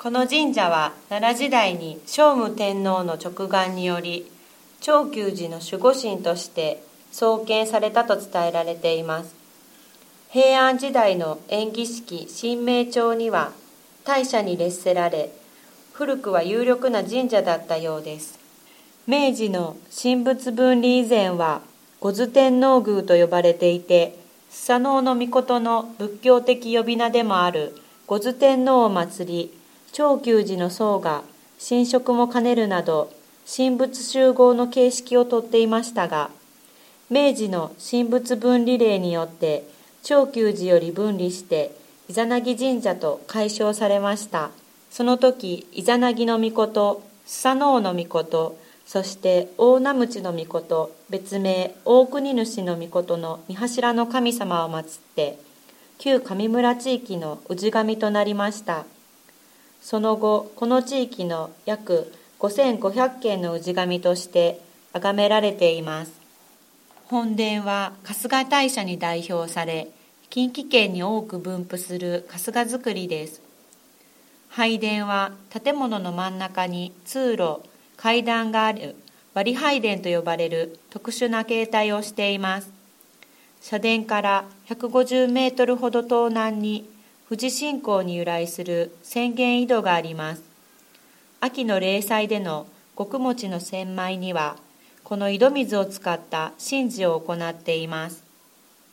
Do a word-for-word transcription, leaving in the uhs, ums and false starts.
この神社は奈良時代に聖武天皇の勅願により長久寺の守護神として創建されたと伝えられています。平安時代の延喜式神明帳には大社に列せられ、古くは有力な神社だったようです。明治の神仏分離以前は五頭天王宮と呼ばれていて、スサノオノミコトの仏教的呼び名でもある五頭天皇を祀り、長久寺の僧が神職も兼ねるなど神仏集合の形式をとっていましたが、明治の神仏分離令によって長久寺より分離してイザナギ神社と改称されました。その時、イザナギの命、スサノオノミコト、そして大名鞭の命、別名大国主の命の三柱の神様を祀って旧上村地域の氏神となりました。その後、この地域の約ごせんごひゃくけんの氏神として崇められています。本殿は春日大社に代表され、近畿圏に多く分布する春日造りです。拝殿は建物の真ん中に通路、階段がある割拝殿と呼ばれる特殊な形態をしています。社殿からひゃくごじゅうメートルほど東南に富士信仰に由来する浅間井戸があります。秋の例祭での穀餅の千枚には、この井戸水を使った神事を行っています。